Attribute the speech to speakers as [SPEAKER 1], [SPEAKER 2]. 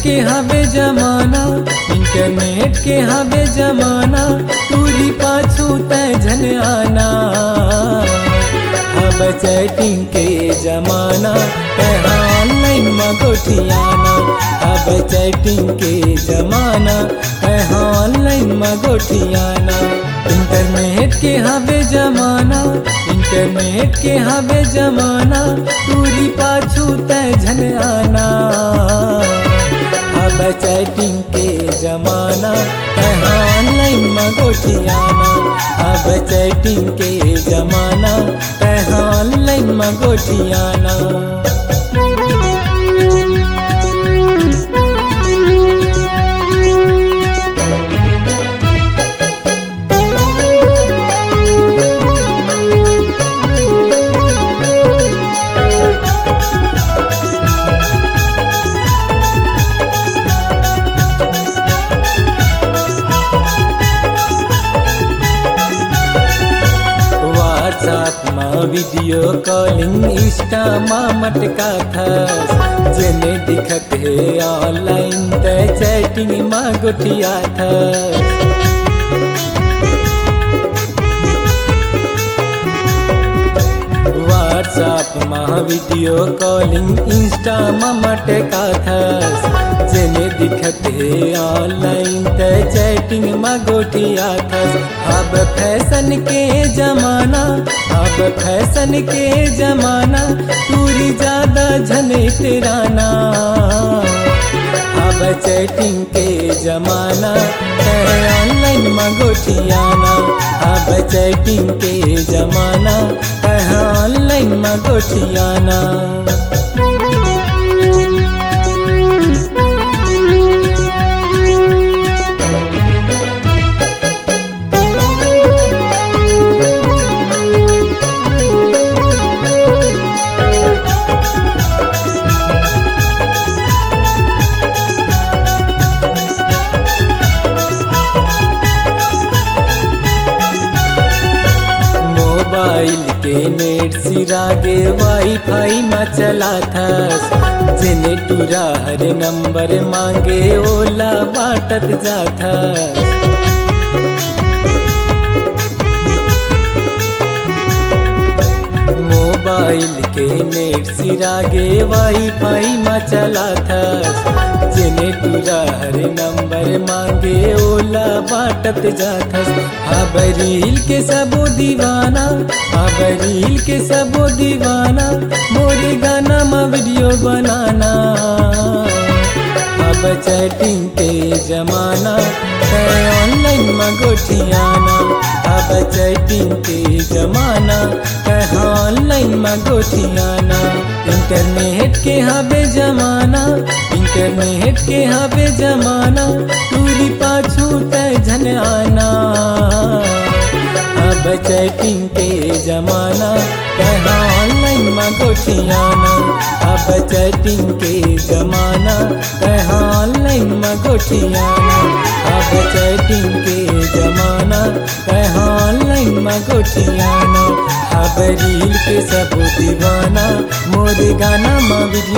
[SPEAKER 1] के हवे जमाना, इंटरनेट के हवे जमाना, टूरी पाछू तय झन आना। अब चैटिंग के जमाना कहाँ ऑनलाइन मगोठियाना। अब चैटिंग के जमाना कहाँ ऑनलाइन मगोठियाना। इंटरनेट के हवे जमाना, इंटरनेट के हवे जमाना, टूरी पाछू तय झन आना। अब चैटिंग के जमाना कहाँ ऑनलाइन मगोठियाना। अब चैटिंग के जमाना कहाँ ऑनलाइन मगोठियाना। वीडियो कॉलिंग इंस्टा मटका था, जेने दिखत है ऑनलाइन ते चैटिंग माँ गोठिया था। व्हाट्सएप माँ वीडियो कॉलिंग इंस्टा मटका था, जेने दिखत है ऑनलाइन ते चैटिंग माँ गोठिया था। अब फैशन के जमाना, अब फैशन के जमाना, टूरी ज्यादा झने तेराना। अब चैटिंग के जमाना ऑनलाइन मगोठियाना। अब चैटिंग के जमाना ऑनलाइन मगोठियाना। मोबाइल के नेट सिरागे वाईफाई में चला था, जिन्हें टूरा हर नंबर मांगे ओला बाटत जाता। मोबाइल के नेट सिरागे वाईफाई में चला था, जिन्हें टूरा हर नंबर मांगे ओला बाटत जाता। अब रील के सबो दीवाना, अब रील के सबो दीवाना, मोरे गाना में वीडियो बनाना। अब चैटिंग के जमाना ऑनलाइन मगोठियाना। अब चैटिंग के जमाना ऑनलाइन मगोठियाना। इंटरनेट के हवे जमाना, इंटरनेट के हवे जमाना, टूरी पाछू तय झन आना। अब चैटिंग के जमाना कहाँ ऑनलाइन मगोठियाना। अब चैटिंग के जमाना कहाँ ऑनलाइन मगोठियाना। अब चैटिंग के जमाना कहाँ ऑनलाइन मगोठियाना। अब रील के सब दीवाना, मोर गाना में